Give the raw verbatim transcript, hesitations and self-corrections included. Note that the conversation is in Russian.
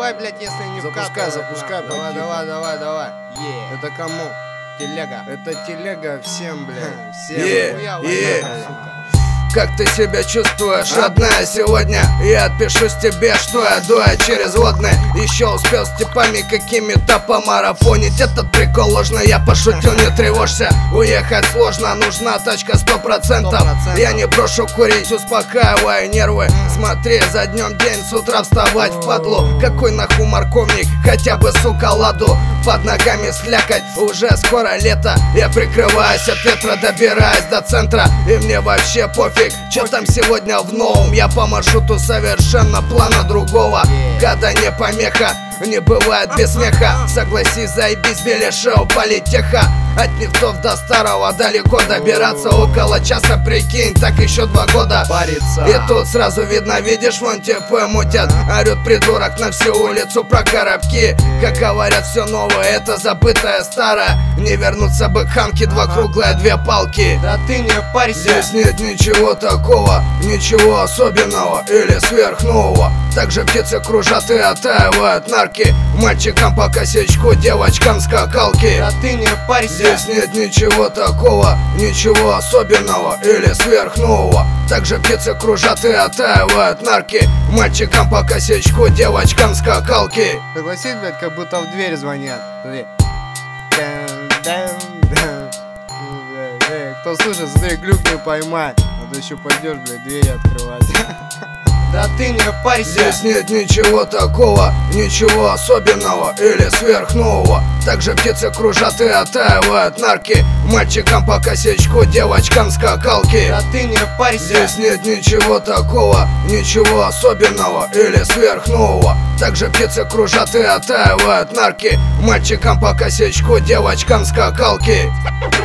давай, блядь, если не Запускай, вкатывать, запускай, нахуй. Давай, потихо. давай, давай, давай. Yeah. Это кому? Телега. Это телега всем, блядь. Всем. Е, Хуя, е. вот, сука. Как ты себя чувствуешь, родная, сегодня? Я отпишусь тебе, что я дуя через водные. Еще успел с типами какими-то помарафонить. Этот прикол ложный, я пошутил, не тревожься. Уехать сложно, нужна тачка сто процентов. Я не брошу курить, успокаивая нервы. Смотри, за днем день, с утра вставать в падлу. Какой нахуй морковник, хотя бы, сука, ладу. Под ногами слякоть, уже скоро лето. Я прикрываюсь от ветра, добираюсь до центра. И мне вообще пофиг, чё там сегодня в новом. Я по маршруту совершенно плана другого. Когда не помеха, не бывает без смеха. Согласись, заебись, беляша у политеха. От лифтов до старого далеко добираться. Около часа, прикинь, так еще два года Париться. И тут сразу видно, видишь, вон ТП мутят. Орет придурок на всю улицу про коробки. Как говорят, все новое, это забытое старое. Не вернуться бы к хамке, два круглые, две палки. Да ты не парься. Здесь нет ничего такого, ничего особенного или сверхнового. Также птицы кружат и оттаивают нарки. Мальчикам по косячку, девочкам скакалки. Да ты не парься. Здесь нет ничего такого, ничего особенного или сверхнового. Также птицы кружат и оттаивают нарки. Мальчикам по косячку, девочкам скакалки. Согласись, блядь, как будто в дверь звонят. Смотри. Дэм, дэм, дэм. Эй, кто слышит, смотри, глюк не поймай. А то еще пойдешь, блядь, двери открывать. Да ты не парься. Здесь нет ничего такого, ничего особенного или сверхнового. Также птицы кружат и оттаивают нарки. Мальчикам по косячку, девочкам скакалки. Да ты не парься. Здесь нет ничего такого, ничего особенного или сверхнового. Также птицы кружат и оттаивают нарки. Мальчикам по косячку, девочкам скакалки.